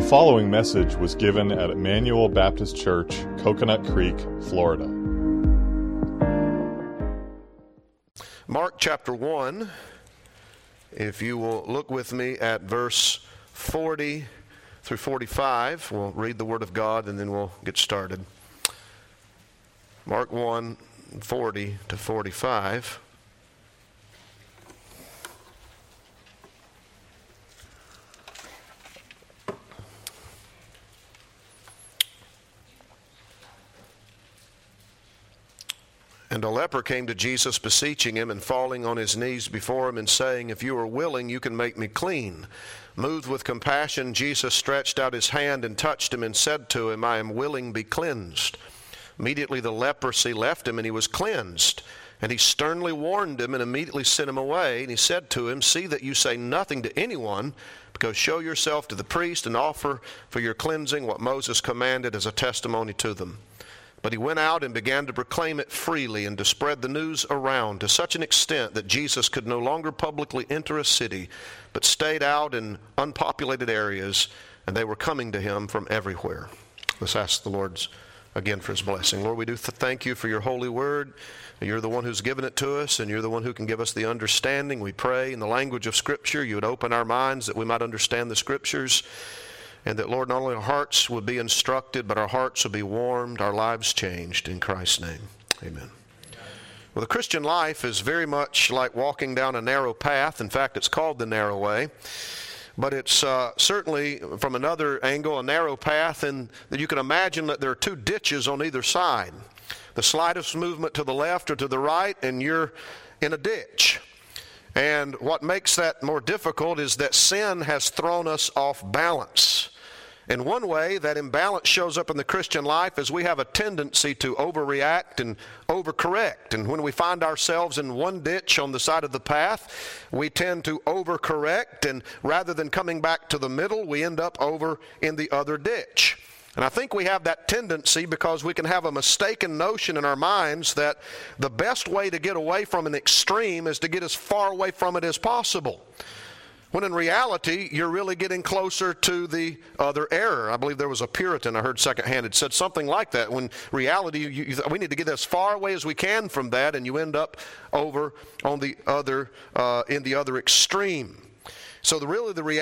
following message was given at Emmanuel Baptist Church, Coconut Creek, Florida. Mark chapter 1, if you will look with me at verse 40 through 45, we'll read the Word of God and then we'll get started. Mark 1, 40 to 45. And a leper came to Jesus, beseeching him and falling on his knees before him and saying, "If you are willing, you can make me clean." Moved with compassion, Jesus stretched out his hand and touched him and said to him, "I am willing, be cleansed." Immediately the leprosy left him and he was cleansed. And he sternly warned him and immediately sent him away. And he said to him, "See that you say nothing to anyone, because show yourself to the priest and offer for your cleansing what Moses commanded as a testimony to them." But he went out and began to proclaim it freely and to spread the news around to such an extent that Jesus could no longer publicly enter a city, but stayed out in unpopulated areas, and they were coming to him from everywhere. Let's ask the Lord again for his blessing. Lord, we do thank you for your holy word. You're the one who's given it to us, and you're the one who can give us the understanding. We pray in the language of Scripture you would open our minds that we might understand the Scriptures, and that, Lord, not only our hearts would be instructed, but our hearts would be warmed, our lives changed. In Christ's name, amen. Well, the Christian life is very much like walking down a narrow path. In fact, it's called the narrow way. But it's certainly, from another angle, a narrow path, and that you can imagine that there are two ditches on either side. The slightest movement to the left or to the right, and you're in a ditch. And what makes that more difficult is that sin has thrown us off balance. And one way that imbalance shows up in the Christian life is we have a tendency to overreact and overcorrect. And when we find ourselves in one ditch on the side of the path, we tend to overcorrect, and rather than coming back to the middle, we end up over in the other ditch. And I think we have that tendency because we can have a mistaken notion in our minds that the best way to get away from an extreme is to get as far away from it as possible. When in reality, you're really getting closer to the other error. I believe there was a Puritan I heard secondhand had said something like that. When reality, we need to get as far away as we can from that, and you end up over on the other, in the other extreme. So the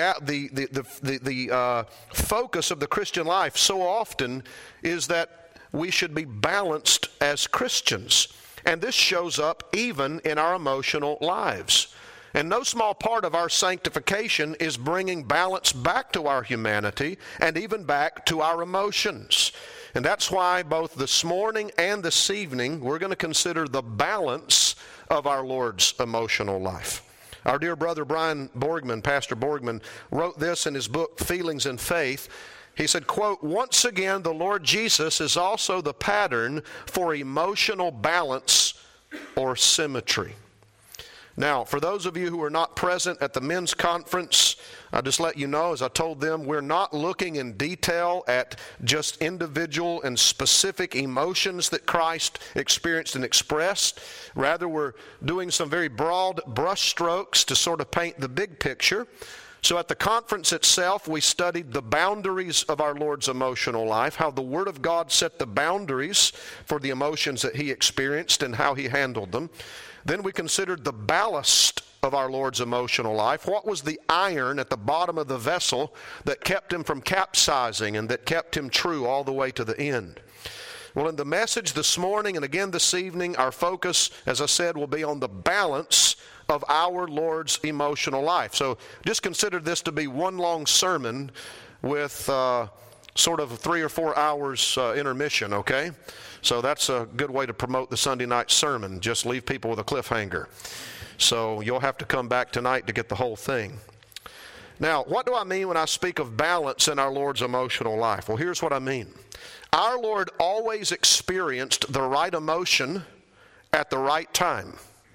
focus of the Christian life so often is that we should be balanced as Christians. And this shows up even in our emotional lives. And no small part of our sanctification is bringing balance back to our humanity and even back to our emotions. And that's why both this morning and this evening we're going to consider the balance of our Lord's emotional life. Our dear brother Brian Borgman, Pastor Borgman, wrote this in his book, Feelings and Faith. He said, quote, "Once again, the Lord Jesus is also the pattern for emotional balance or symmetry." Now, for those of you who are not present at the men's conference, I'll just let you know, as I told them, we're not looking in detail at just individual and specific emotions that Christ experienced and expressed. Rather, we're doing some very broad brushstrokes to sort of paint the big picture. So at the conference itself, we studied the boundaries of our Lord's emotional life, how the Word of God set the boundaries for the emotions that he experienced and how he handled them. Then we considered the ballast of our Lord's emotional life. What was the iron at the bottom of the vessel that kept him from capsizing and that kept him true all the way to the end? Well, in the message this morning and again this evening, our focus, as I said, will be on the balance of our Lord's emotional life. So just consider this to be one long sermon with sort of 3 or 4 hours intermission, okay? So that's a good way to promote the Sunday night sermon. Just leave people with a cliffhanger. So you'll have to come back tonight to get the whole thing. Now, what do I mean when I speak of balance in our Lord's emotional life? Well, here's what I mean. Our Lord always experienced the right emotion at the right time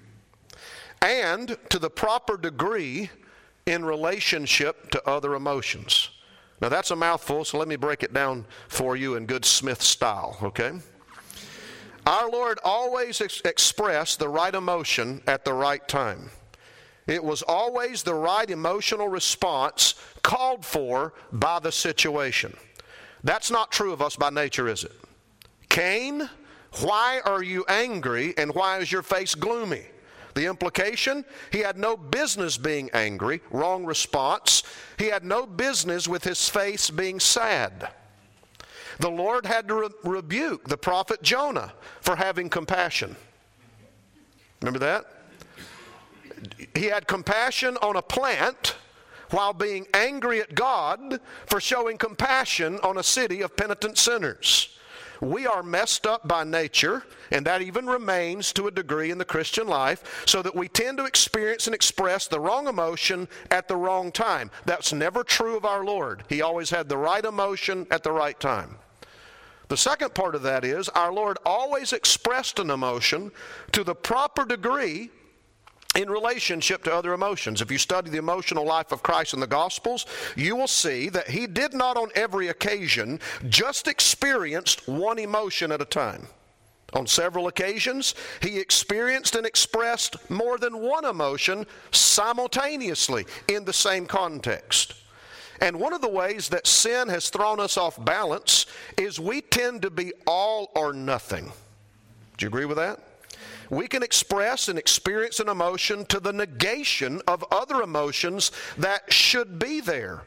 and to the proper degree in relationship to other emotions. Now, that's a mouthful, so let me break it down for you in good Smith style, okay? Our Lord always expressed the right emotion at the right time. It was always the right emotional response called for by the situation. That's not true of us by nature, is it? Cain, why are you angry and why is your face gloomy? The implication, he had no business being angry. Wrong response. He had no business with his face being sad. The Lord had to rebuke the prophet Jonah for having compassion. Remember that? He had compassion on a plant while being angry at God for showing compassion on a city of penitent sinners. We are messed up by nature, and that even remains to a degree in the Christian life, so that we tend to experience and express the wrong emotion at the wrong time. That's never true of our Lord. He always had the right emotion at the right time. The second part of that is, our Lord always expressed an emotion to the proper degree in relationship to other emotions. If you study the emotional life of Christ in the Gospels, you will see that he did not on every occasion just experienced one emotion at a time. On several occasions, he experienced and expressed more than one emotion simultaneously in the same context. And one of the ways that sin has thrown us off balance is we tend to be all or nothing. Do you agree with that? We can express and experience an emotion to the negation of other emotions that should be there.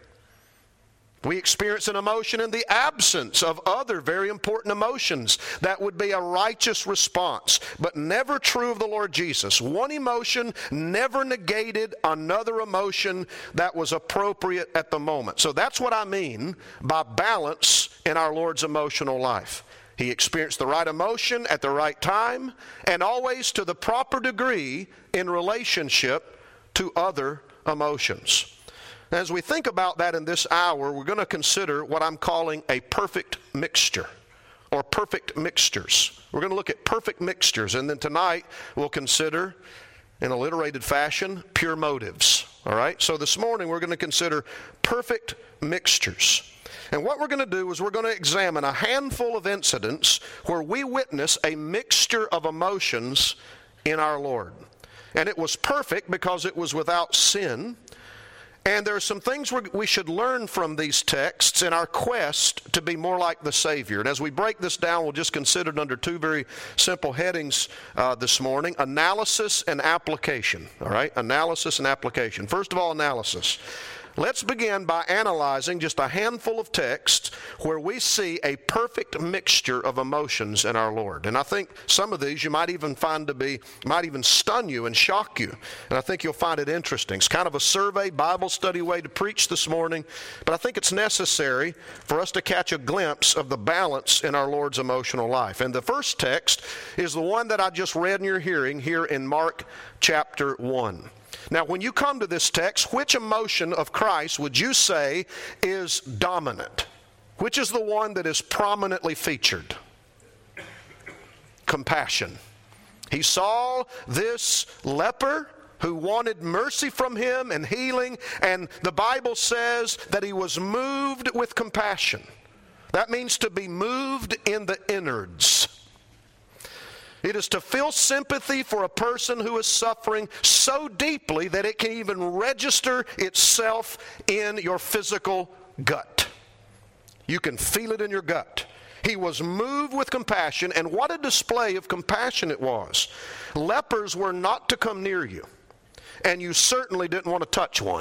We experience an emotion in the absence of other very important emotions. That would be a righteous response, but never true of the Lord Jesus. One emotion never negated another emotion that was appropriate at the moment. So that's what I mean by balance in our Lord's emotional life. He experienced the right emotion at the right time, and always to the proper degree in relationship to other emotions. As we think about that in this hour, we're going to consider what I'm calling a perfect mixture, or perfect mixtures. We're going to look at perfect mixtures, and then tonight we'll consider, in alliterated fashion, pure motives. All right? So this morning we're going to consider perfect mixtures. And what we're going to do is we're going to examine a handful of incidents where we witness a mixture of emotions in our Lord. And it was perfect because it was without sin. And there are some things we should learn from these texts in our quest to be more like the Savior. And as we break this down, we'll just consider it under two very simple headings this morning: analysis and application. All right? Analysis and application. First of all, analysis. Let's begin by analyzing just a handful of texts where we see a perfect mixture of emotions in our Lord. And I think some of these you might even find might even stun you and shock you. And I think you'll find it interesting. It's kind of a survey, Bible study way to preach this morning, but I think it's necessary for us to catch a glimpse of the balance in our Lord's emotional life. And the first text is the one that I just read in your hearing here in Mark chapter 1. Now, when you come to this text, which emotion of Christ would you say is dominant? Which is the one that is prominently featured? Compassion. He saw this leper who wanted mercy from him and healing, and the Bible says that he was moved with compassion. That means to be moved in the innards. It is to feel sympathy for a person who is suffering so deeply that it can even register itself in your physical gut. You can feel it in your gut. He was moved with compassion, and what a display of compassion it was. Lepers were not to come near you, and you certainly didn't want to touch one.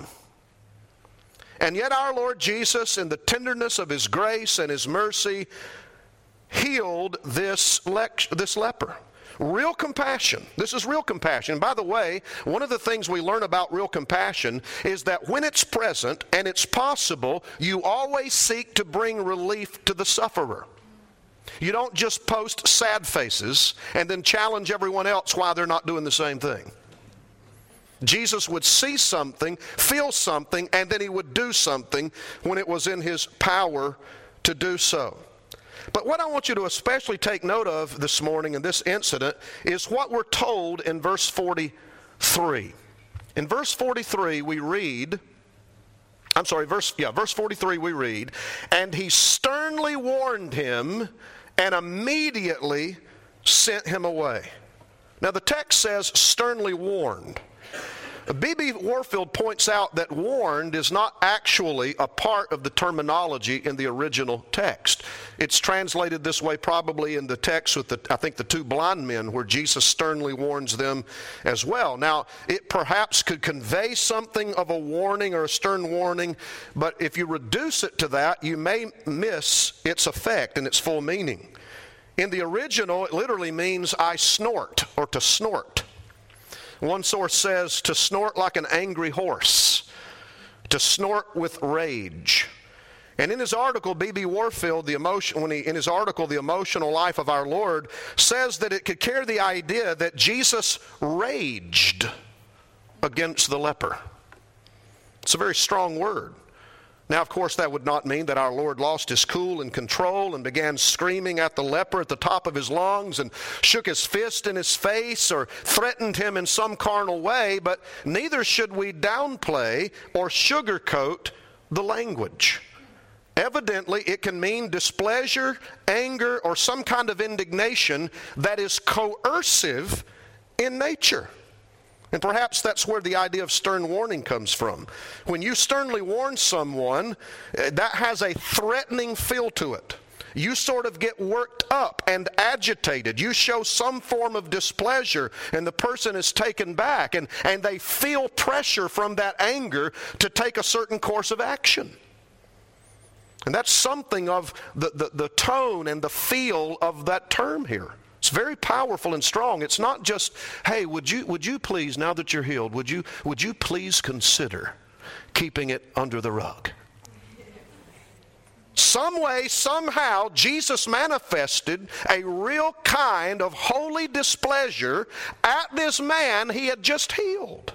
And yet our Lord Jesus, in the tenderness of His grace and His mercy, healed this leper. Real compassion. This is real compassion. And by the way, one of the things we learn about real compassion is that when it's present and it's possible, you always seek to bring relief to the sufferer. You don't just post sad faces and then challenge everyone else why they're not doing the same thing. Jesus would see something, feel something, and then He would do something when it was in His power to do so. But what I want you to especially take note of this morning in this incident is what we're told in verse 43. In verse 43 we read, verse 43 we read, "And He sternly warned him and immediately sent him away." Now the text says sternly warned. B.B. Warfield points out that warned is not actually a part of the terminology in the original text. It's translated this way probably in the text with the two blind men, where Jesus sternly warns them as well. Now, it perhaps could convey something of a warning or a stern warning, but if you reduce it to that, you may miss its effect and its full meaning. In the original, it literally means I snort, or to snort. One source says to snort like an angry horse, to snort with rage. And in his article, B.B. Warfield, The Emotional Life of Our Lord, says that it could carry the idea that Jesus raged against the leper. It's a very strong word. Now, of course, that would not mean that our Lord lost his cool and control and began screaming at the leper at the top of his lungs and shook his fist in his face or threatened him in some carnal way, but neither should we downplay or sugarcoat the language. Evidently, it can mean displeasure, anger, or some kind of indignation that is coercive in nature. And perhaps that's where the idea of stern warning comes from. When you sternly warn someone, that has a threatening feel to it. You sort of get worked up and agitated. You show some form of displeasure, and the person is taken back, and they feel pressure from that anger to take a certain course of action. And that's something of the tone and the feel of that term here. It's very powerful and strong. It's not just, hey, would you please, now that you're healed, would you please consider keeping it under the rug? Some way, somehow, Jesus manifested a real kind of holy displeasure at this man he had just healed.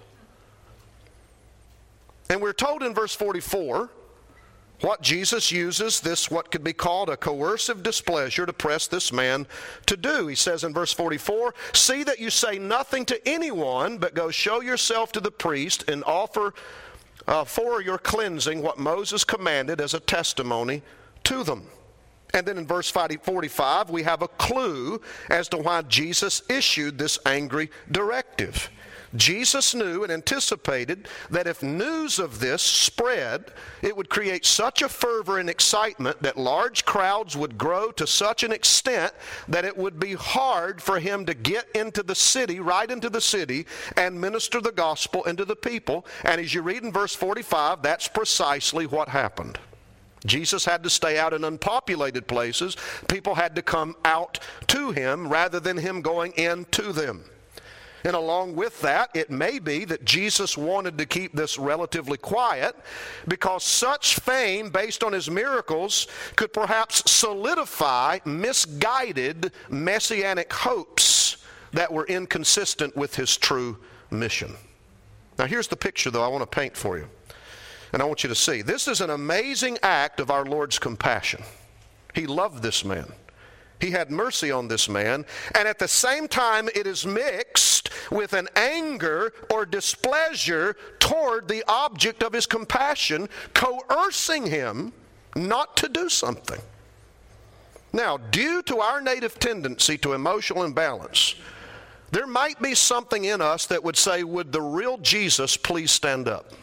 And we're told in verse 44, what Jesus uses this, what could be called a coercive displeasure, to press this man to do. He says in verse 44, see that you say nothing to anyone, but go show yourself to the priest and offer for your cleansing what Moses commanded as a testimony to them. And then in verse 45, we have a clue as to why Jesus issued this angry directive. Jesus knew and anticipated that if news of this spread, it would create such a fervor and excitement that large crowds would grow to such an extent that it would be hard for him to get into the city, right into the city, and minister the gospel into the people. And as you read in verse 45, that's precisely what happened. Jesus had to stay out in unpopulated places. People had to come out to him rather than him going in to them. And along with that, it may be that Jesus wanted to keep this relatively quiet because such fame based on his miracles could perhaps solidify misguided messianic hopes that were inconsistent with his true mission. Now here's the picture, though, I want to paint for you. And I want you to see. This is an amazing act of our Lord's compassion. He loved this man. He had mercy on this man, and at the same time it is mixed with an anger or displeasure toward the object of his compassion, coercing him not to do something. Now, due to our native tendency to emotional imbalance, there might be something in us that would say, would the real Jesus please stand up?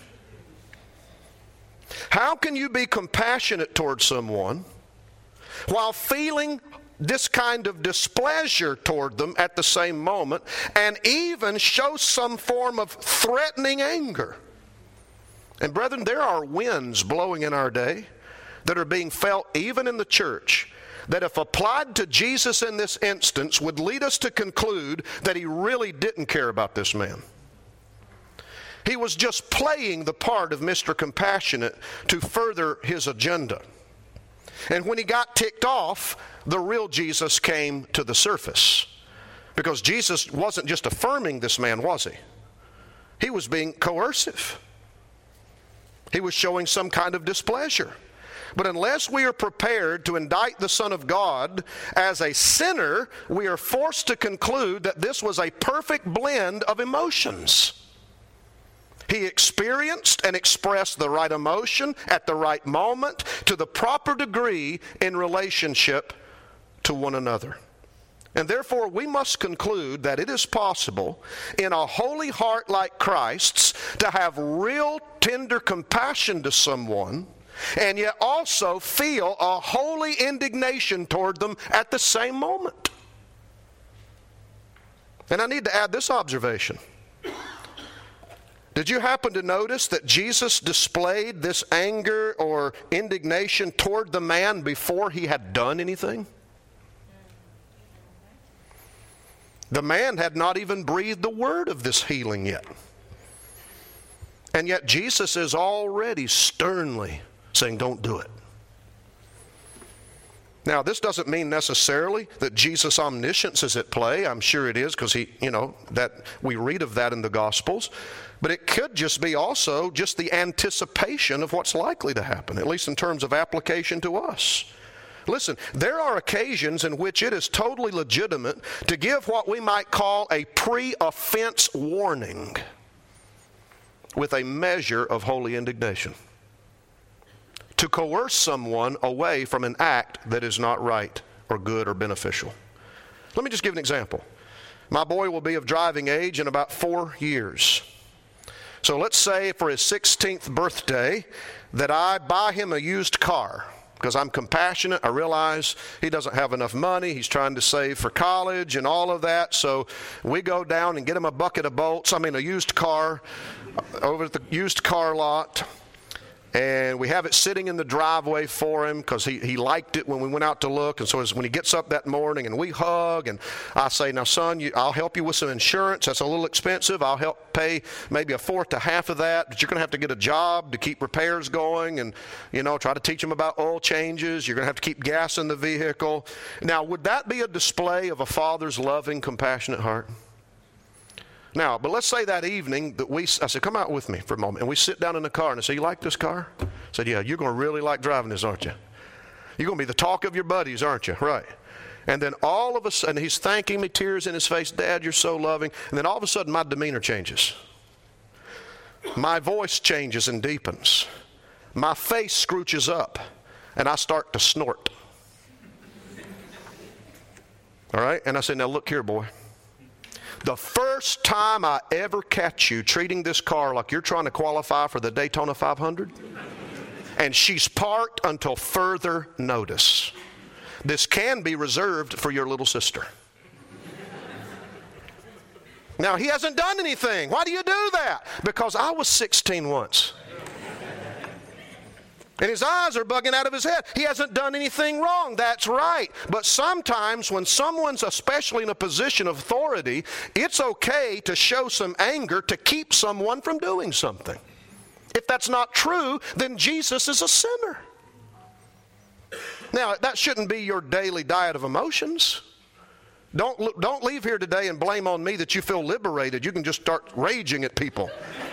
How can you be compassionate toward someone while feeling this kind of displeasure toward them at the same moment, and even show some form of threatening anger? And brethren, there are winds blowing in our day that are being felt even in the church that, if applied to Jesus in this instance, would lead us to conclude that he really didn't care about this man. He was just playing the part of Mr. Compassionate to further his agenda. And when he got ticked off, the real Jesus came to the surface. Because Jesus wasn't just affirming this man, was he? He was being coercive. He was showing some kind of displeasure. But unless we are prepared to indict the Son of God as a sinner, we are forced to conclude that this was a perfect blend of emotions. He experienced and expressed the right emotion at the right moment to the proper degree in relationship to one another. And therefore, we must conclude that it is possible in a holy heart like Christ's to have real tender compassion to someone and yet also feel a holy indignation toward them at the same moment. And I need to add this observation. Did you happen to notice that Jesus displayed this anger or indignation toward the man before he had done anything? The man had not even breathed a word of this healing yet. And yet Jesus is already sternly saying, don't do it. Now, this doesn't mean necessarily that Jesus' omniscience is at play. I'm sure it is, because that we read of that in the Gospels. But it could just be also just the anticipation of what's likely to happen, at least in terms of application to us. Listen, there are occasions in which it is totally legitimate to give what we might call a pre-offense warning with a measure of holy indignation, to coerce someone away from an act that is not right or good or beneficial. Let me just give an example. My boy will be of driving age in about 4 years. So let's say for his 16th birthday that I buy him a used car, because I'm compassionate. I realize he doesn't have enough money. He's trying to save for college and all of that. So we go down and get him a used car over at the used car lot. And we have it sitting in the driveway for him because he liked it when we went out to look. And so when he gets up that morning and we hug, and I say, now son, I'll help you with some insurance. That's a little expensive. I'll help pay maybe a fourth to half of that. But you're going to have to get a job to keep repairs going and, try to teach him about oil changes. You're going to have to keep gas in the vehicle. Now, would that be a display of a father's loving, compassionate heart? Now, but let's say that evening that I said, come out with me for a moment. And we sit down in the car and I say, you like this car? I said, yeah, you're going to really like driving this, aren't you? You're going to be the talk of your buddies, aren't you? Right. And then all of a sudden, he's thanking me, tears in his face. Dad, you're so loving. And then all of a sudden, my demeanor changes. My voice changes and deepens. My face scrooches up and I start to snort. All right. And I said, now look here, boy. The first time I ever catch you treating this car like you're trying to qualify for the Daytona 500, and she's parked until further notice. This can be reserved for your little sister. Now, he hasn't done anything. Why do you do that? Because I was 16 once. And his eyes are bugging out of his head. He hasn't done anything wrong. That's right. But sometimes when someone's especially in a position of authority, it's okay to show some anger to keep someone from doing something. If that's not true, then Jesus is a sinner. Now, that shouldn't be your daily diet of emotions. Don't leave here today and blame on me that you feel liberated. You can just start raging at people.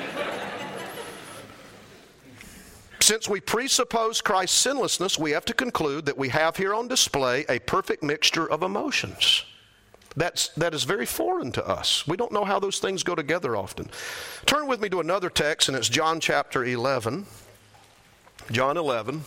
Since we presuppose Christ's sinlessness, we have to conclude that we have here on display a perfect mixture of emotions. That is very foreign to us. We don't know how those things go together often. Turn with me to another text, and it's John chapter 11. John 11.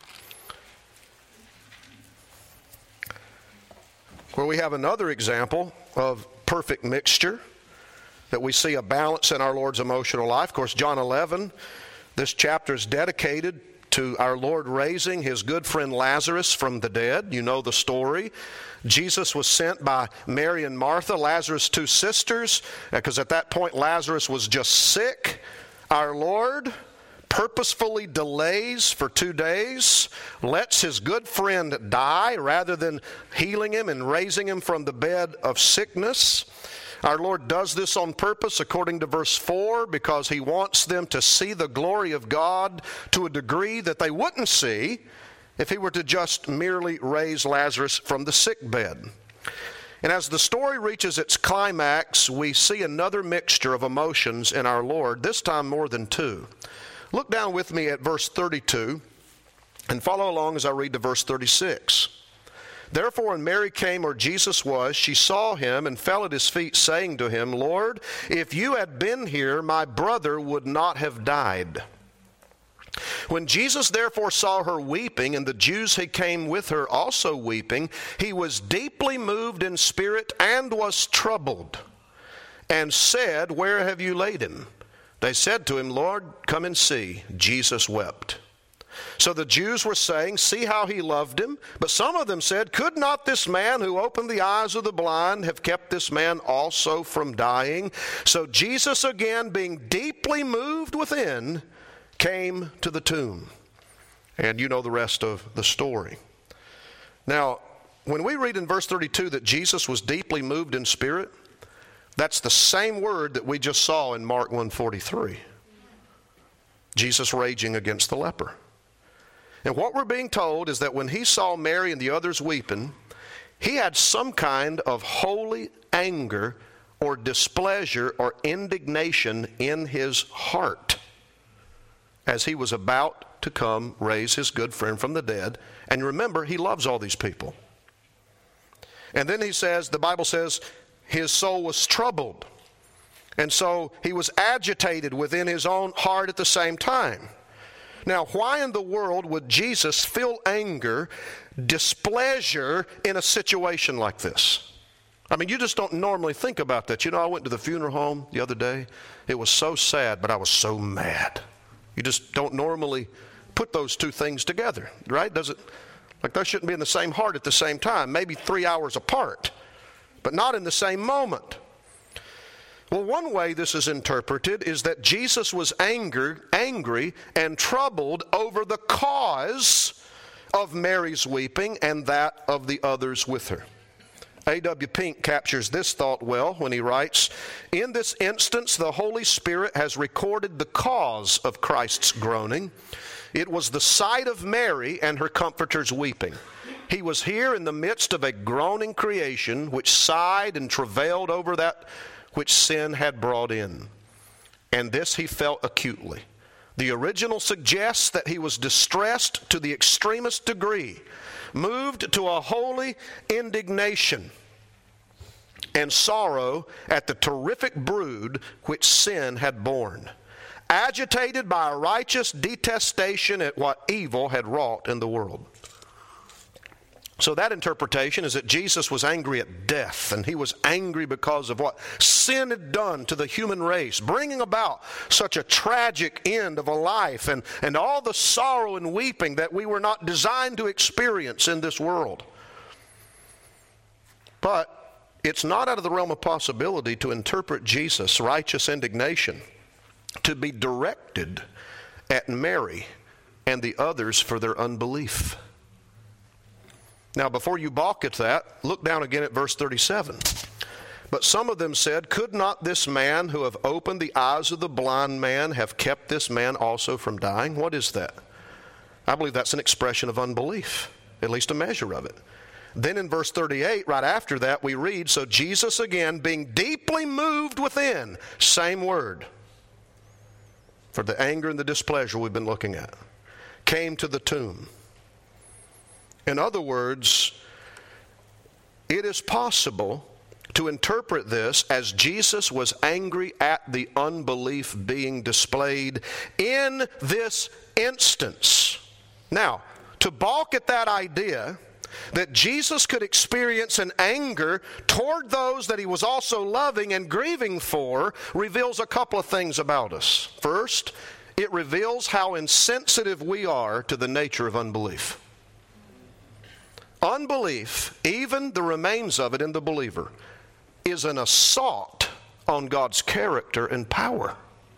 Where we have another example of perfect mixture, that we see a balance in our Lord's emotional life. Of course, John 11, this chapter is dedicated to our Lord raising his good friend Lazarus from the dead. You know the story. Jesus was sent by Mary and Martha, Lazarus' two sisters, because at that point Lazarus was just sick. Our Lord purposefully delays for 2 days, lets his good friend die rather than healing him and raising him from the bed of sickness. Our Lord does this on purpose, according to verse 4, because he wants them to see the glory of God to a degree that they wouldn't see if he were to just merely raise Lazarus from the sick bed. And as the story reaches its climax, we see another mixture of emotions in our Lord, this time more than two. Look down with me at verse 32 and follow along as I read to verse 36. Therefore, when Mary came where Jesus was, she saw him and fell at his feet, saying to him, Lord, if you had been here, my brother would not have died. When Jesus therefore saw her weeping, and the Jews who came with her also weeping, he was deeply moved in spirit and was troubled, and said, Where have you laid him? They said to him, Lord, come and see. Jesus wept. So the Jews were saying, see how he loved him. But some of them said, could not this man who opened the eyes of the blind have kept this man also from dying? So Jesus, again being deeply moved within, came to the tomb. And you know the rest of the story. Now, when we read in verse 32 that Jesus was deeply moved in spirit, that's the same word that we just saw in Mark 1:43. Jesus raging against the leper. And what we're being told is that when he saw Mary and the others weeping, he had some kind of holy anger or displeasure or indignation in his heart as he was about to come raise his good friend from the dead. And remember, he loves all these people. And then he says, the Bible says, his soul was troubled. And so he was agitated within his own heart at the same time. Now, why in the world would Jesus feel anger, displeasure in a situation like this? I mean, you just don't normally think about that. You know, I went to the funeral home the other day. It was so sad, but I was so mad. You just don't normally put those two things together, right? Like they shouldn't be in the same heart at the same time, maybe 3 hours apart, but not in the same moment. Well, one way this is interpreted is that Jesus was angry and troubled over the cause of Mary's weeping and that of the others with her. A.W. Pink captures this thought well when he writes, in this instance, the Holy Spirit has recorded the cause of Christ's groaning. It was the sight of Mary and her comforters weeping. He was here in the midst of a groaning creation which sighed and travailed over that which sin had brought in. And this he felt acutely. The original suggests that he was distressed to the extremest degree, moved to a holy indignation and sorrow at the terrific brood which sin had borne, agitated by a righteous detestation at what evil had wrought in the world. So that interpretation is that Jesus was angry at death, and he was angry because of what sin had done to the human race, bringing about such a tragic end of a life and all the sorrow and weeping that we were not designed to experience in this world. But it's not out of the realm of possibility to interpret Jesus' righteous indignation to be directed at Mary and the others for their unbelief. Now, before you balk at that, look down again at verse 37. But some of them said, could not this man who have opened the eyes of the blind man have kept this man also from dying? What is that? I believe that's an expression of unbelief, at least a measure of it. Then in verse 38, right after that, we read, so Jesus again, being deeply moved within, same word, for the anger and the displeasure we've been looking at, came to the tomb. In other words, it is possible to interpret this as Jesus was angry at the unbelief being displayed in this instance. Now, to balk at that idea that Jesus could experience an anger toward those that he was also loving and grieving for reveals a couple of things about us. First, it reveals how insensitive we are to the nature of unbelief. Unbelief, even the remains of it in the believer, is an assault on God's character and power.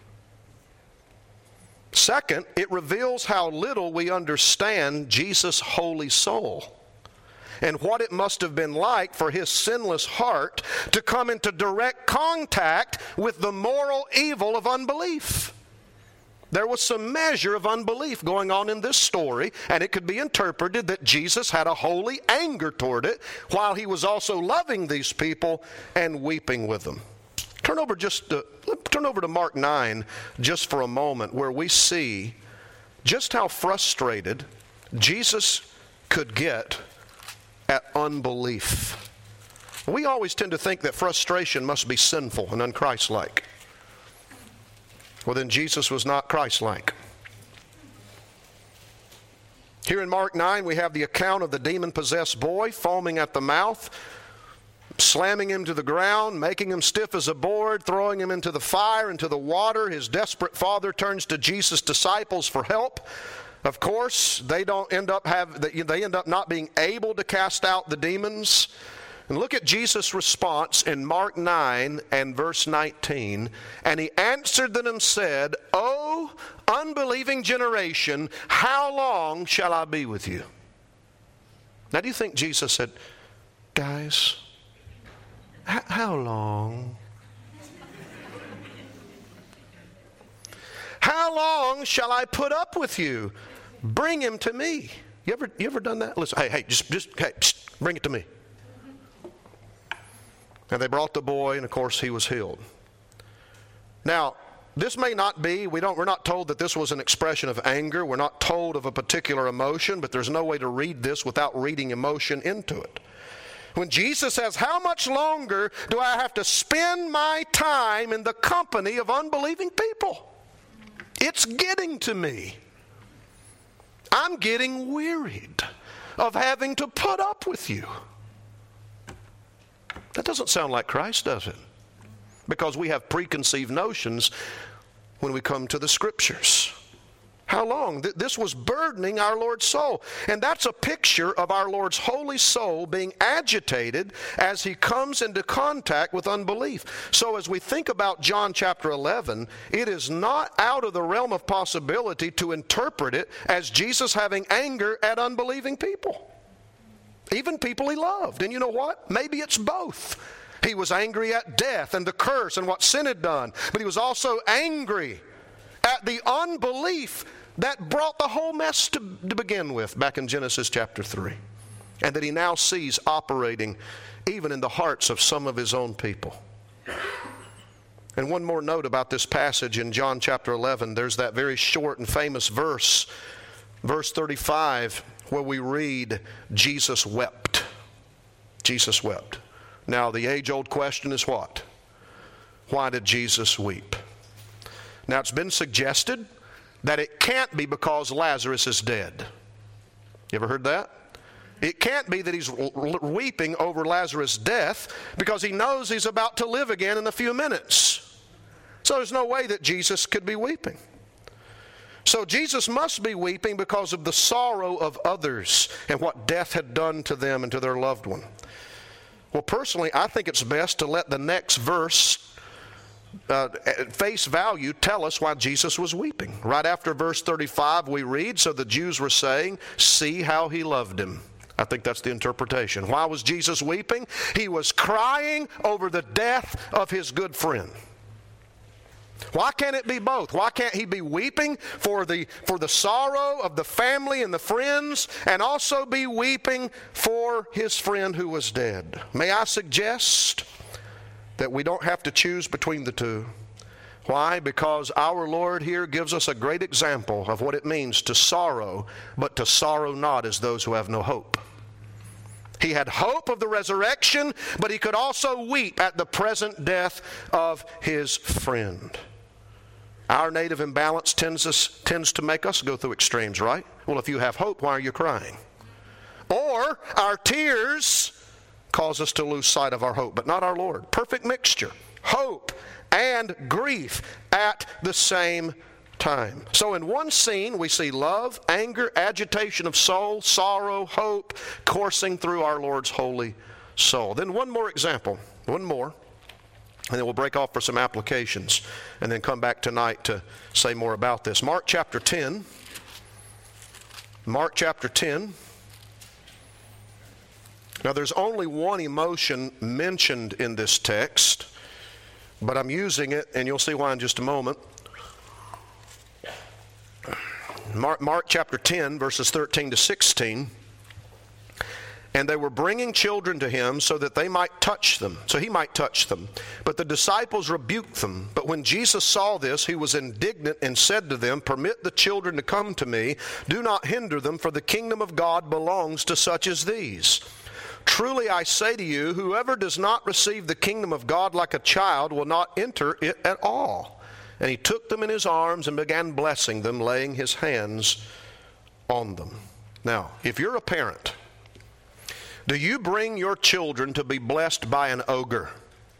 Second, it reveals how little we understand Jesus' holy soul and what it must have been like for his sinless heart to come into direct contact with the moral evil of unbelief. There was some measure of unbelief going on in this story, and it could be interpreted that Jesus had a holy anger toward it while he was also loving these people and weeping with them. Turn over to Mark 9 just for a moment, where we see just how frustrated Jesus could get at unbelief. We always tend to think that frustration must be sinful and unchristlike. Well, then Jesus was not Christ-like. Here in Mark 9, we have the account of the demon-possessed boy foaming at the mouth, slamming him to the ground, making him stiff as a board, throwing him into the fire, into the water. His desperate father turns to Jesus' disciples for help. Of course, they end up not being able to cast out the demons. And look at Jesus' response in Mark 9 and verse 19. And he answered them and said, "O unbelieving generation, how long shall I be with you?" Now, do you think Jesus said, "Guys, how long? How long shall I put up with you? Bring him to me." You ever done that? Listen, hey, bring it to me. And they brought the boy, and of course he was healed. Now, this may not be, we're not told that this was an expression of anger. We're not told of a particular emotion, but there's no way to read this without reading emotion into it. When Jesus says, "How much longer do I have to spend my time in the company of unbelieving people? It's getting to me. I'm getting wearied of having to put up with you." That doesn't sound like Christ, does it? Because we have preconceived notions when we come to the Scriptures. How long? This was burdening our Lord's soul. And that's a picture of our Lord's holy soul being agitated as he comes into contact with unbelief. So as we think about John chapter 11, it is not out of the realm of possibility to interpret it as Jesus having anger at unbelieving people. Even people he loved. And you know what? Maybe it's both. He was angry at death and the curse and what sin had done. But he was also angry at the unbelief that brought the whole mess to begin with back in Genesis chapter 3. And that he now sees operating even in the hearts of some of his own people. And one more note about this passage in John chapter 11. There's that very short and famous verse, verse 35, where we read, Jesus wept. Jesus wept. Now the age-old question is what? Why did Jesus weep? Now it's been suggested that it can't be because Lazarus is dead. You ever heard that? It can't be that he's weeping over Lazarus' death because he knows he's about to live again in a few minutes. So there's no way that Jesus could be weeping. So Jesus must be weeping because of the sorrow of others and what death had done to them and to their loved one. Well, personally, I think it's best to let the next verse at face value tell us why Jesus was weeping. Right after verse 35 we read, "So the Jews were saying, 'See how he loved him.'" I think that's the interpretation. Why was Jesus weeping? He was crying over the death of his good friend. Why can't it be both? Why can't he be weeping for the sorrow of the family and the friends and also be weeping for his friend who was dead? May I suggest that we don't have to choose between the two. Why? Because our Lord here gives us a great example of what it means to sorrow, but to sorrow not as those who have no hope. He had hope of the resurrection, but he could also weep at the present death of his friend. Our native imbalance tends to make us go through extremes, right? Well, if you have hope, why are you crying? Or our tears cause us to lose sight of our hope, but not our Lord. Perfect mixture. Hope and grief at the same time. So in one scene, we see love, anger, agitation of soul, sorrow, hope coursing through our Lord's holy soul. Then one more example, one more, and then we'll break off for some applications and then come back tonight to say more about this. Mark chapter 10. Mark chapter 10. Now there's only one emotion mentioned in this text, but I'm using it, and you'll see why in just a moment. Mark chapter 10, verses 13 to 16. And they were bringing children to him so that they might touch them, so he might touch them. But the disciples rebuked them. But when Jesus saw this, he was indignant and said to them, "Permit the children to come to me. Do not hinder them, for the kingdom of God belongs to such as these. Truly I say to you, whoever does not receive the kingdom of God like a child will not enter it at all." And he took them in his arms and began blessing them, laying his hands on them. Now, if you're a parent, Do you bring your children to be blessed by an ogre?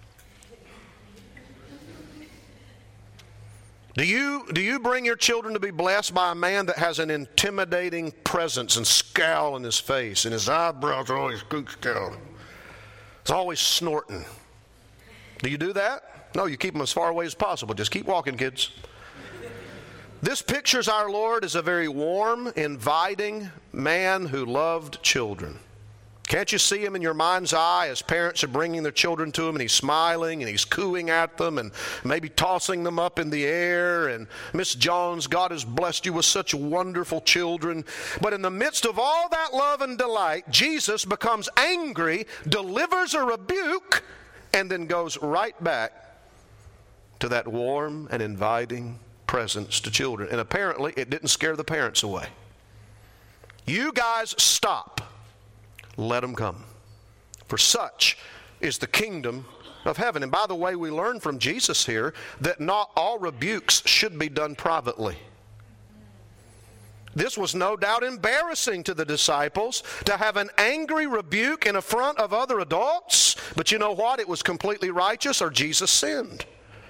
Do you bring your children to be blessed by a man that has an intimidating presence and scowl in his face, and his eyebrows are always scooched down? He's always snorting. Do you do that? No, you keep them as far away as possible. Just keep walking, kids. This pictures our Lord as a very warm, inviting man who loved children. Can't you see him in your mind's eye as parents are bringing their children to him, and he's smiling and he's cooing at them and maybe tossing them up in the air, and Miss Jones, God has blessed you with such wonderful children. But in the midst of all that love and delight, Jesus becomes angry, delivers a rebuke, and then goes right back to that warm and inviting presence to children. And apparently it didn't scare the parents away. You guys stop. Let them come. For such is the kingdom of heaven. And by the way, we learn from Jesus here that not all rebukes should be done privately. This was no doubt embarrassing to the disciples to have an angry rebuke in front of other adults. But you know what? It was completely righteous, or Jesus sinned.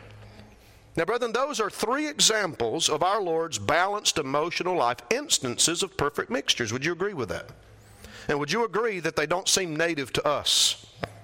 Now, brethren, those are three examples of our Lord's balanced emotional life, instances of perfect mixtures. Would you agree with that? And would you agree that they don't seem native to us?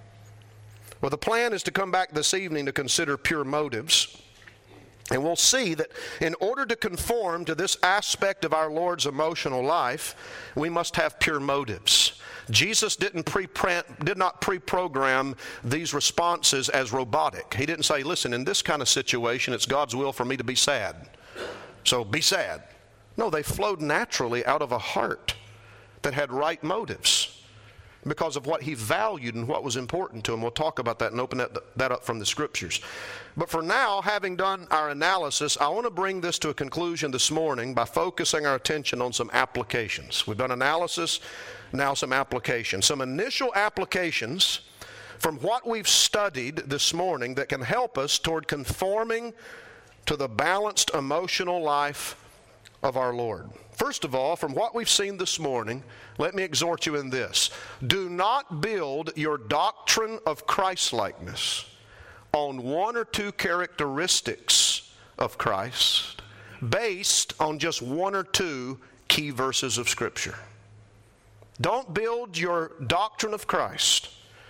Well, the plan is to come back this evening to consider pure motives. And we'll see that in order to conform to this aspect of our Lord's emotional life, we must have pure motives. Jesus did not pre-program these responses as robotic. He didn't say, listen, in this kind of situation, it's God's will for me to be sad. So be sad. No, they flowed naturally out of a heart that had right motives because of what he valued and what was important to him. We'll talk about that and open that up from the Scriptures. But for now, having done our analysis, I want to bring this to a conclusion this morning by focusing our attention on some applications. We've done analysis, now some applications. Some initial applications from what we've studied this morning that can help us toward conforming to the balanced emotional life of our Lord. First of all, from what we've seen this morning, let me exhort you in this. Do not build your doctrine of Christ-likeness on one or two characteristics of Christ based on just one or two key verses of Scripture. Don't build your doctrine of Christ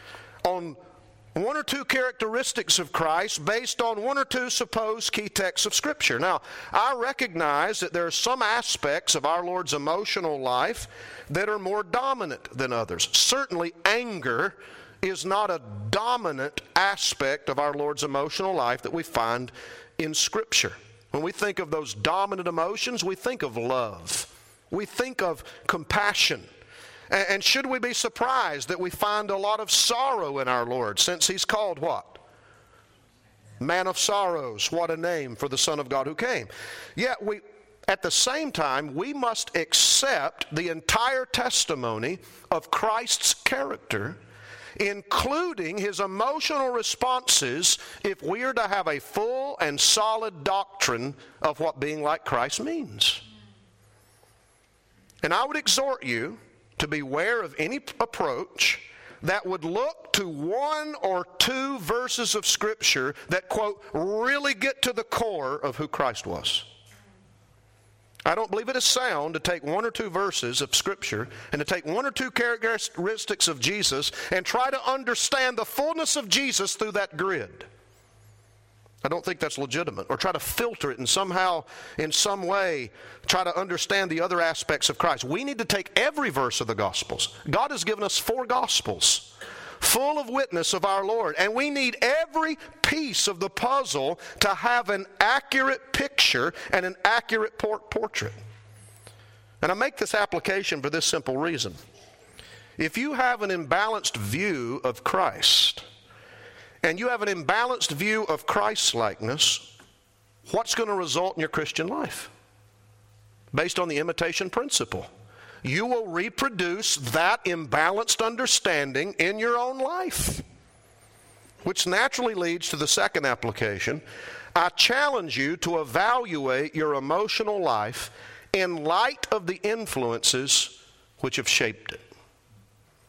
on one or two characteristics of Christ based on one or two supposed key texts of Scripture. Now, I recognize that there are some aspects of our Lord's emotional life that are more dominant than others. Certainly, anger is not a dominant aspect of our Lord's emotional life that we find in Scripture. When we think of those dominant emotions, we think of love. We think of compassion. And should we be surprised that we find a lot of sorrow in our Lord, since he's called what? Man of sorrows. What a name for the Son of God who came. Yet at the same time, we must accept the entire testimony of Christ's character, including his emotional responses, if we are to have a full and solid doctrine of what being like Christ means. And I would exhort you to beware of any approach that would look to one or two verses of Scripture that, quote, really get to the core of who Christ was. I don't believe it is sound to take one or two verses of Scripture and to take one or two characteristics of Jesus and try to understand the fullness of Jesus through that grid. I don't think that's legitimate. Or try to filter it and somehow, in some way, try to understand the other aspects of Christ. We need to take every verse of the Gospels. God has given us 4 Gospels full of witness of our Lord. And we need every piece of the puzzle to have an accurate picture and an accurate portrait. And I make this application for this simple reason. If you have an imbalanced view of Christ, and you have an imbalanced view of Christ-likeness, what's going to result in your Christian life? Based on the imitation principle. You will reproduce that imbalanced understanding in your own life. Which naturally leads to the second application. I challenge you to evaluate your emotional life in light of the influences which have shaped it.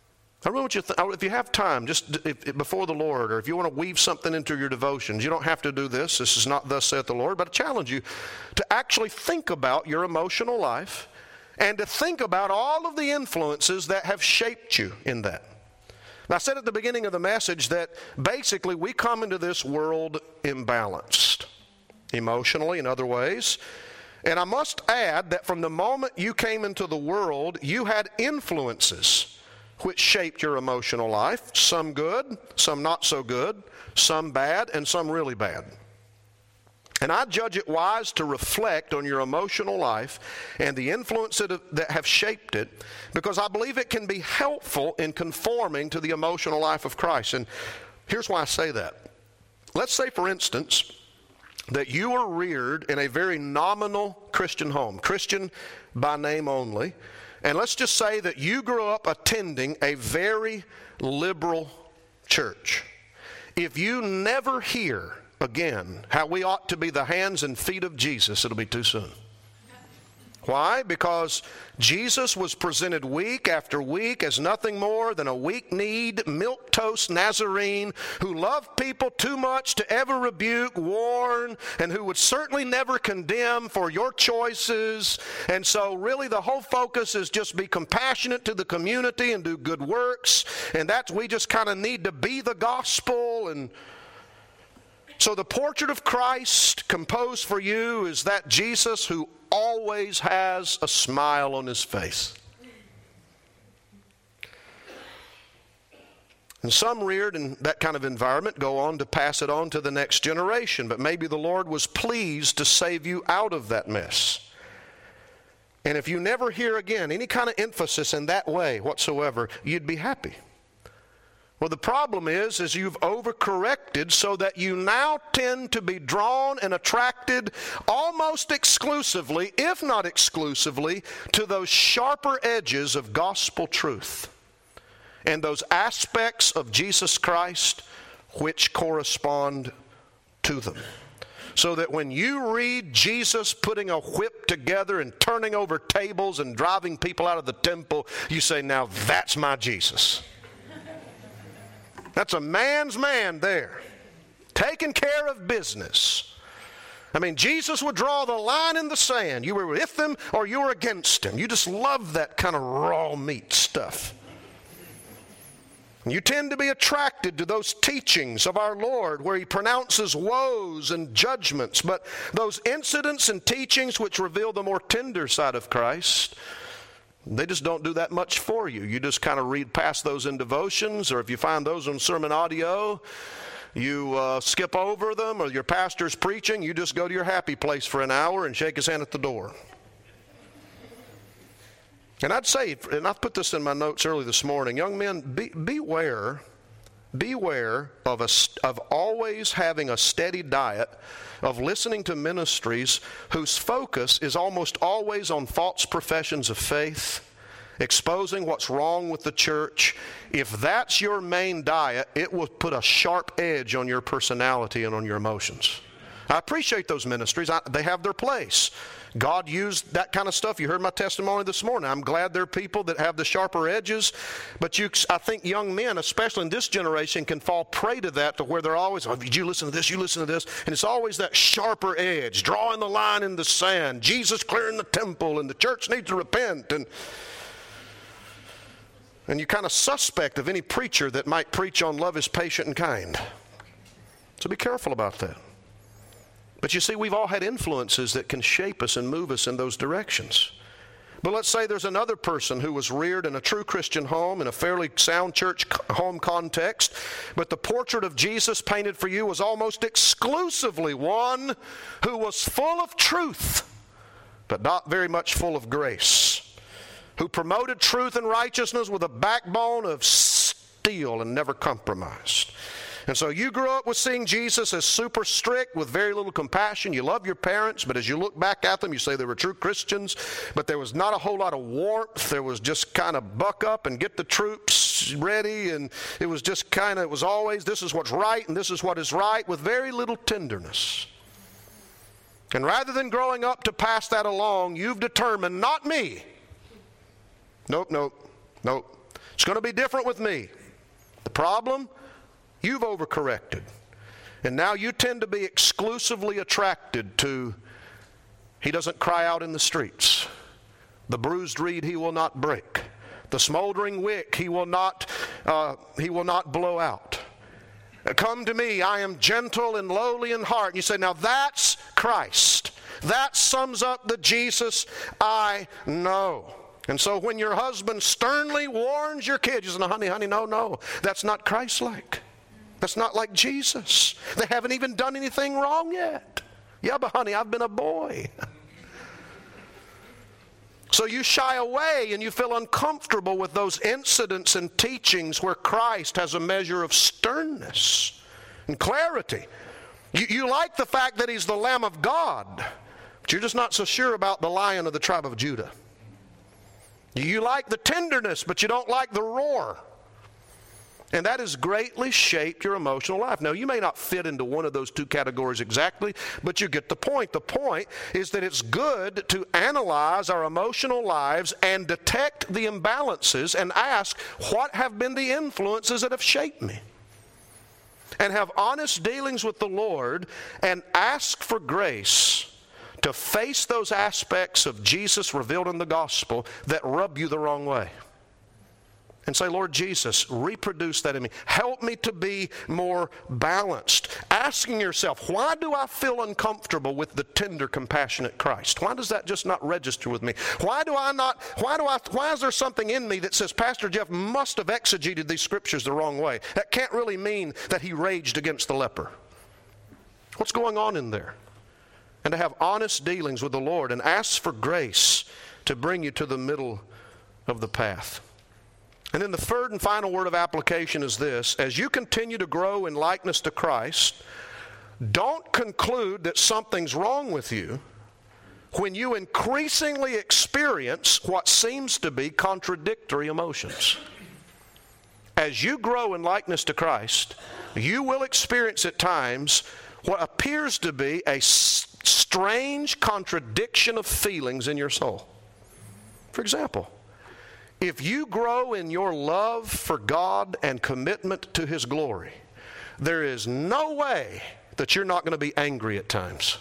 I really want you to if you have time, just before the Lord, or if you want to weave something into your devotions, you don't have to do this. This is not thus saith the Lord, but I challenge you to actually think about your emotional life and to think about all of the influences that have shaped you in that. Now, I said at the beginning of the message that basically we come into this world imbalanced, emotionally in other ways. And I must add that from the moment you came into the world, you had influences which shaped your emotional life, some good, some not so good, some bad, and some really bad. And I judge it wise to reflect on your emotional life and the influences that have shaped it, because I believe it can be helpful in conforming to the emotional life of Christ. And here's why I say that. Let's say, for instance, that you were reared in a very nominal Christian home, Christian by name only. And let's just say that you grew up attending a very liberal church. If you never hear again how we ought to be the hands and feet of Jesus, it'll be too soon. Why? Because Jesus was presented week after week as nothing more than a weak-kneed, milquetoast Nazarene who loved people too much to ever rebuke, warn, and who would certainly never condemn for your choices. And so really the whole focus is just be compassionate to the community and do good works. And we just kind of need to be the gospel. And so the portrait of Christ composed for you is that Jesus who always has a smile on his face. And some reared in that kind of environment go on to pass it on to the next generation, but maybe the Lord was pleased to save you out of that mess. And if you never hear again any kind of emphasis in that way whatsoever, you'd be happy. Well, the problem is you've overcorrected so that you now tend to be drawn and attracted almost exclusively, if not exclusively, to those sharper edges of gospel truth and those aspects of Jesus Christ which correspond to them. So that when you read Jesus putting a whip together and turning over tables and driving people out of the temple, you say, now that's my Jesus. That's a man's man there, taking care of business. I mean, Jesus would draw the line in the sand. You were with him or you were against him. You just love that kind of raw meat stuff. And you tend to be attracted to those teachings of our Lord where he pronounces woes and judgments. But those incidents and teachings which reveal the more tender side of Christ, they just don't do that much for you. You just kind of read past those in devotions, or if you find those on sermon audio, you skip over them, or your pastor's preaching, you just go to your happy place for an hour and shake his hand at the door. And I'd say, and I put this in my notes early this morning, young men, beware of always having a steady diet of listening to ministries whose focus is almost always on false professions of faith, exposing what's wrong with the church. If that's your main diet, it will put a sharp edge on your personality and on your emotions. I appreciate those ministries. They have their place. God used that kind of stuff. You heard my testimony this morning. I'm glad there are people that have the sharper edges. But I think young men, especially in this generation, can fall prey to that, to where they're always, oh, did you listen to this? You listen to this. And it's always that sharper edge, drawing the line in the sand. Jesus clearing the temple, and the church needs to repent. And you're kind of suspect of any preacher that might preach on love is patient and kind. So be careful about that. But you see, we've all had influences that can shape us and move us in those directions. But let's say there's another person who was reared in a true Christian home, in a fairly sound church home context, but the portrait of Jesus painted for you was almost exclusively one who was full of truth, but not very much full of grace, who promoted truth and righteousness with a backbone of steel and never compromised. And so you grew up with seeing Jesus as super strict with very little compassion. You love your parents, but as you look back at them, you say they were true Christians, but there was not a whole lot of warmth. There was just kind of buck up and get the troops ready, and it was just kind of, it was always this is what's right and this is what is right, with very little tenderness. And rather than growing up to pass that along, you've determined, not me. Nope. It's going to be different with me. The problem, you've overcorrected. And now you tend to be exclusively attracted to, he doesn't cry out in the streets. The bruised reed he will not break. The smoldering wick he will not blow out. Come to me, I am gentle and lowly in heart. And you say, now that's Christ. That sums up the Jesus I know. And so when your husband sternly warns your kids, you say, no, honey, no, that's not Christ-like. That's not like Jesus. They haven't even done anything wrong yet. Yeah, but honey, I've been a boy. So you shy away and you feel uncomfortable with those incidents and teachings where Christ has a measure of sternness and clarity. You like the fact that he's the Lamb of God, but you're just not so sure about the Lion of the tribe of Judah. You like the tenderness, but you don't like the roar. And that has greatly shaped your emotional life. Now, you may not fit into one of those two categories exactly, but you get the point. The point is that it's good to analyze our emotional lives and detect the imbalances and ask, what have been the influences that have shaped me? And have honest dealings with the Lord and ask for grace to face those aspects of Jesus revealed in the gospel that rub you the wrong way. And say, Lord Jesus, reproduce that in me. Help me to be more balanced. Asking yourself, why do I feel uncomfortable with the tender, compassionate Christ? Why does that just not register with me? Why is there something in me that says, Pastor Jeff must have exegeted these scriptures the wrong way? That can't really mean that he raged against the leper. What's going on in there? And to have honest dealings with the Lord and ask for grace to bring you to the middle of the path. And then the third and final word of application is this: as you continue to grow in likeness to Christ, don't conclude that something's wrong with you when you increasingly experience what seems to be contradictory emotions. As you grow in likeness to Christ, you will experience at times what appears to be a strange contradiction of feelings in your soul. For example, if you grow in your love for God and commitment to His glory, there is no way that you're not going to be angry at times.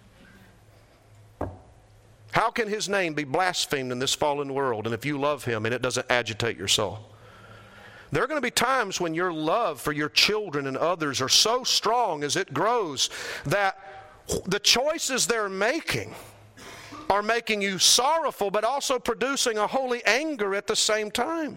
How can His name be blasphemed in this fallen world, and if you love Him and it doesn't agitate your soul? There are going to be times when your love for your children and others are so strong as it grows that the choices they're making are making you sorrowful, but also producing a holy anger at the same time.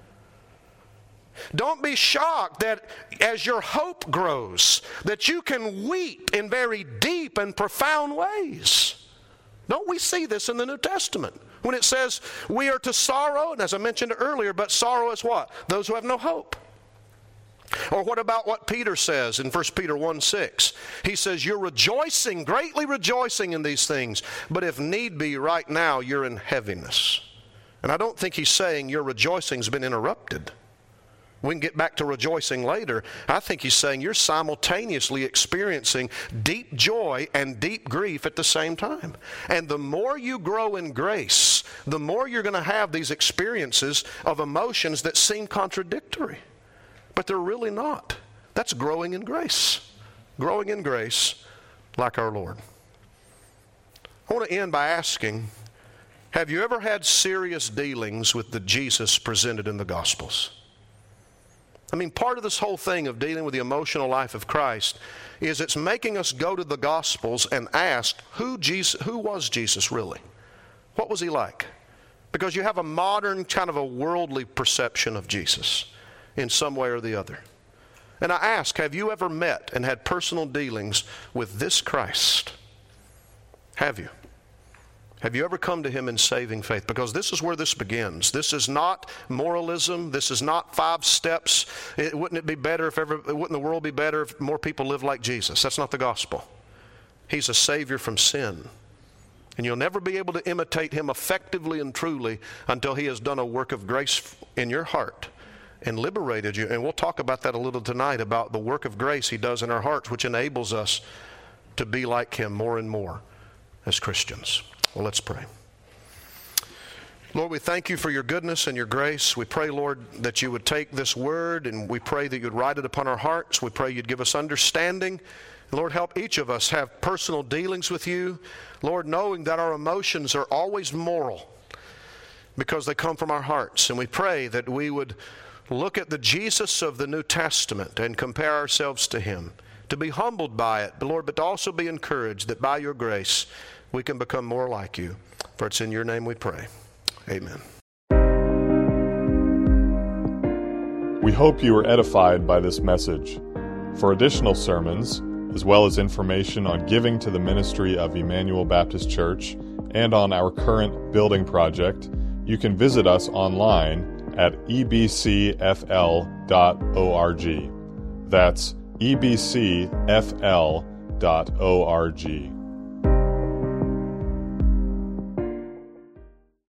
Don't be shocked that as your hope grows, that you can weep in very deep and profound ways. Don't we see this in the New Testament? When it says we are to sorrow, and as I mentioned earlier, but sorrow is what? Those who have no hope. Or what about what Peter says in 1 Peter 1:6? He says, you're rejoicing, greatly rejoicing in these things, but if need be, right now you're in heaviness. And I don't think he's saying your rejoicing's been interrupted. We can get back to rejoicing later. I think he's saying you're simultaneously experiencing deep joy and deep grief at the same time. And the more you grow in grace, the more you're going to have these experiences of emotions that seem contradictory. But they're really not. That's growing in grace. Growing in grace like our Lord. I want to end by asking, have you ever had serious dealings with the Jesus presented in the Gospels? I mean, part of this whole thing of dealing with the emotional life of Christ is it's making us go to the Gospels and ask, who was Jesus really? What was he like? Because you have a modern kind of a worldly perception of Jesus in some way or the other. And I ask, have you ever met and had personal dealings with this Christ? Have you? Have you ever come to Him in saving faith? Because this is where this begins. This is not moralism. This is not 5 steps. Wouldn't the world be better if more people lived like Jesus? That's not the gospel. He's a Savior from sin. And you'll never be able to imitate Him effectively and truly until He has done a work of grace in your heart and liberated you. And we'll talk about that a little tonight, about the work of grace He does in our hearts, which enables us to be like Him more and more as Christians. Well, let's pray. Lord, we thank you for your goodness and your grace. We pray, Lord, that you would take this word, and we pray that you'd write it upon our hearts. We pray you'd give us understanding. Lord, help each of us have personal dealings with you. Lord, knowing that our emotions are always moral because they come from our hearts. And we pray that we would look at the Jesus of the New Testament and compare ourselves to him, to be humbled by it, but Lord, but to also be encouraged that by your grace we can become more like you. For it's in your name we pray. Amen. We hope you were edified by this message. For additional sermons, as well as information on giving to the ministry of Emmanuel Baptist Church and on our current building project, you can visit us online at ebcfl.org. That's ebcfl.org.